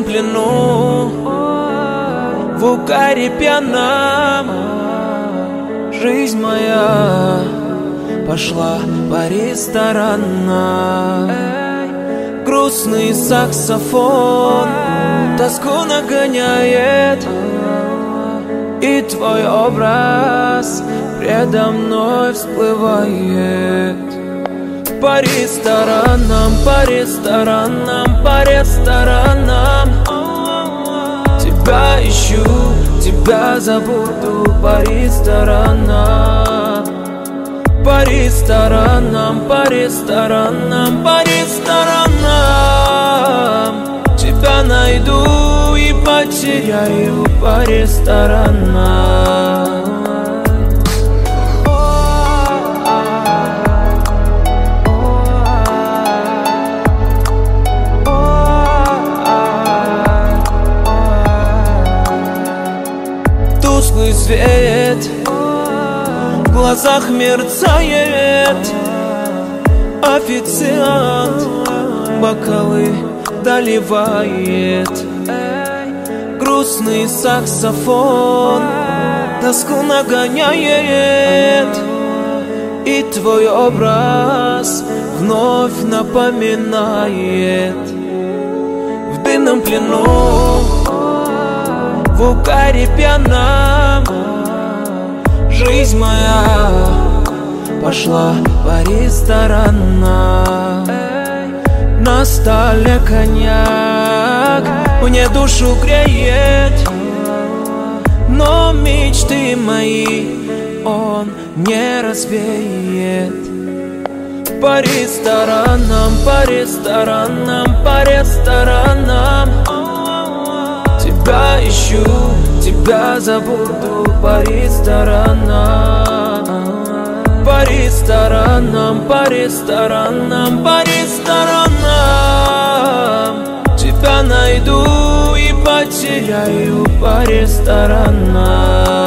плену, в угаре пьяном. Жизнь моя пошла по ресторанам. Грустный саксофон тоску нагоняет, и твой образ предо мной всплывает. По ресторанам, по ресторанам, по ресторанам. Тебя ищу, тебя забуду по ресторанам. По ресторанам, по ресторанам, по ресторанам. Тебя найду и потеряю по ресторанам. Тусклый свет в глазах мерцает. Официант бокалы доливает. Грустный саксофон тоску нагоняет, и твой образ вновь напоминает. В дымном плену, в угаре пьяном. Жизнь моя пошла по ресторанам. На столе коньяк мне душу греет, но мечты мои он не развеет. По ресторанам, по ресторанам, по ресторанам. Тебя ищу, тебя забуду по ресторанам. По ресторанам, по ресторанам, по ресторанам. Тебя найду и потеряю по ресторанам.